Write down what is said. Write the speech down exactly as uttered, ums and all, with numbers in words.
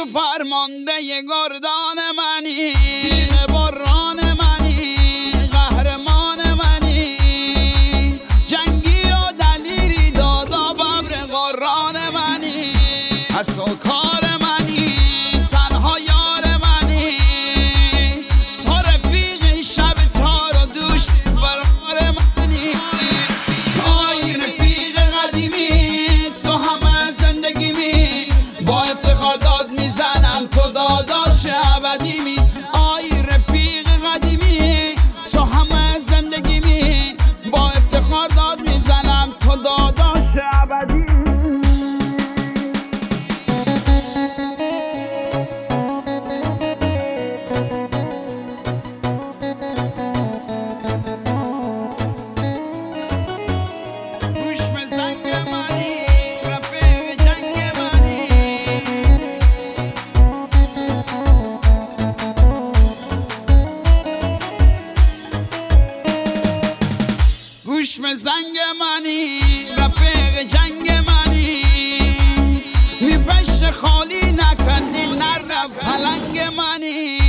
تو فرمانده گردان منی، تیغ بران منی، قهرمان منی، جنگی و دلیری دادا ببر قرآن منی، از و کار منی، تنها یار منی، تو رفیق شب تار و دوش برار منی. آی رفیق قدیمی تو همه زندگیمی، با افتخار داد میزنم تو داداش ابدیمی. آی رفیق قدیمی تو همه زندگیمی، با افتخار داد میزنم تو داداش ابدیمی. گوش به زنگ منی، رفیق جنگ منی، می پشت خالی نکنی نرف پلنگ منی.